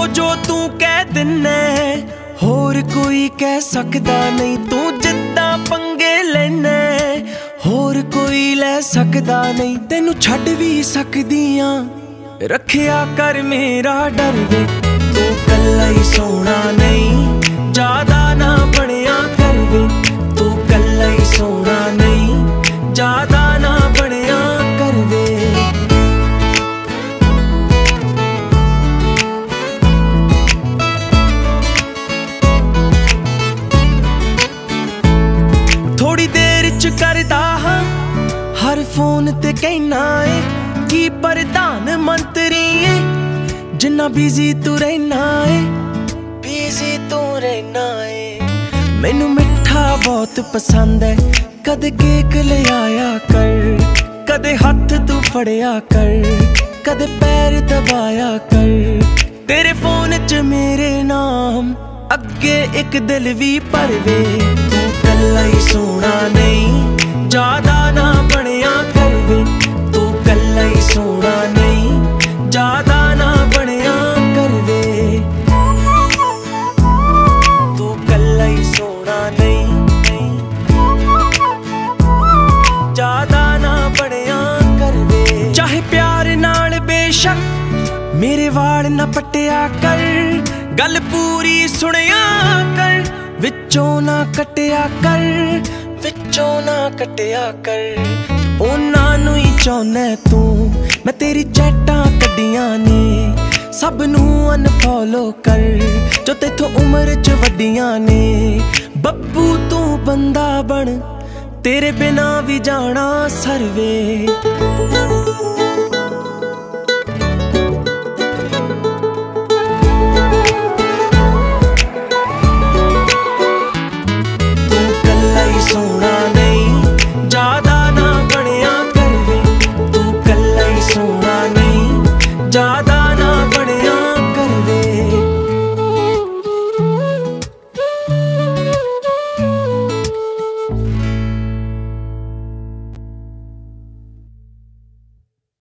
जो तू कह दिना होर कोई कह सकदा नहीं। तू जिद्दां पंगे लैना होर कोई लै सकदा नहीं। तेनू छड्ड भी सकदियां रखिया कर मेरा डर वे। तू कल्ला ही सोना नहीं ज्यादा ना बनिया कर वे। तू कल्ला ही सोना नहीं ज्यादा ना बनिया कर वे। थोड़ी देर च करदा हां हर फोन ते कहना है कि प्रधान मंत्री है जिन्ना बिजी तू रहना है। बिजी तू रहना है। मैनू मिठा बहुत पसंद है कदे केक ले आया कर। कदे हथ तू फड़िया कर कदे पैर दबाया कर। तेरे फोन च मेरे नाम अगे एक दिल भी भरवे। तू कल्ला ही सोना नहीं ज्यादा ना बनिया कर वे। तू कल्ला ही सोना नहीं ज्यादा ना बनिया कर वे। तू कल्ला ही सोना नहीं ज्यादा ना बनिया कर वे। चाहे प्यार नाल बेशक मेरे वाल ना पटिया कर। गल पूरी सुनिया कर विचों ना कटिया कर। विचों ना कटिया कर। उन्हां नूं ही चाहुंदा तू मैं तेरी चैटां कड्डियां ने। सब नूं अनफॉलो कर जो तेथों उम्र च वड्डियां ने। बब्बू तू बंदा बन तेरे बिना भी जाना सरवे।